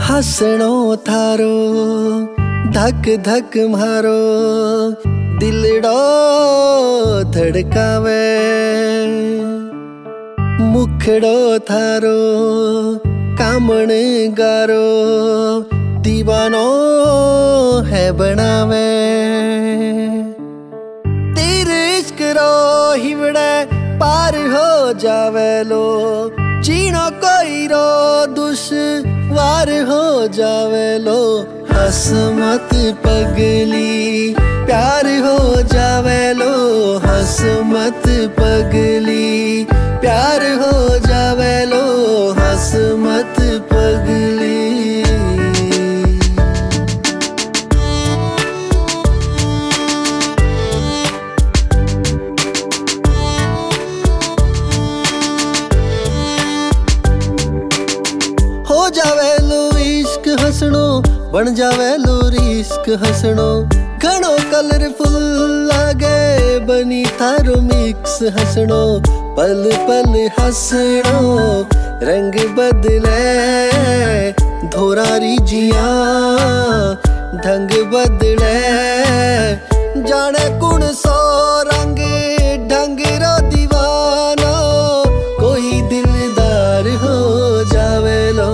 हसणो थारो धक धक मारो दिलड़ो धड़कावे। मुखड़ो थारो कामण गारो दीवानो है बनावे। तेरे इश्क रो हिवड़े पार हो जावे लो, जीनो कोई रो दुश्वार हो जावे लो। हंस मत पगली प्यार हो जावे लो, हंस मत पगली प्यार हो जावे लो, हंस मत पगली। हो जावे लो इश्क हसणो, बन जावे लो रिस्क हसणो। घणो कलरफुल लागे बनी थारो मिक्स हसणो। पल पल हसणो रंग बदले धोरारी जिया ढंग बदले। जाने कुण सो रंग ढंग रो दीवानो, कोई दिलदार हो जावे लो।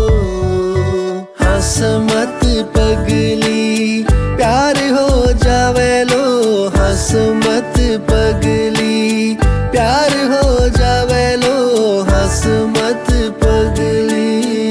हंस मत पगली प्यार हो जावे लो, हंस मत पगली प्यार हो जावे लो, हंस मत पगली।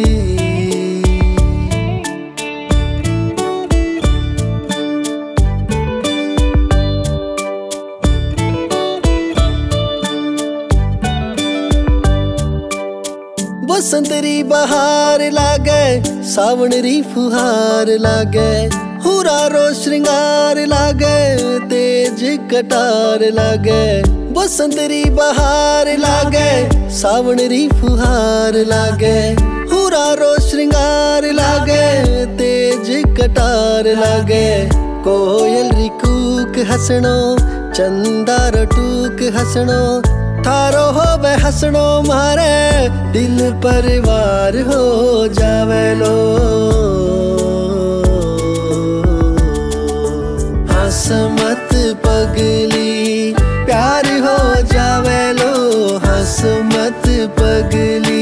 बसंतरी बहार लागे सावन री फुहार लागे। हुरा रो श्रृंगार लागे तेज कटार लागे। बसंतरी बहार लागे सावन री फुहार लागे। हुरा रो श्रृंगार लागे तेज कटार लागे। कोयल री कूक हसणो चंदा रो टूक हसणो। थारो हो बे हसणो मारे दिल परिवार हो जावे लो। हंस मत पगली प्यार हो जावे लो, हंस मत पगली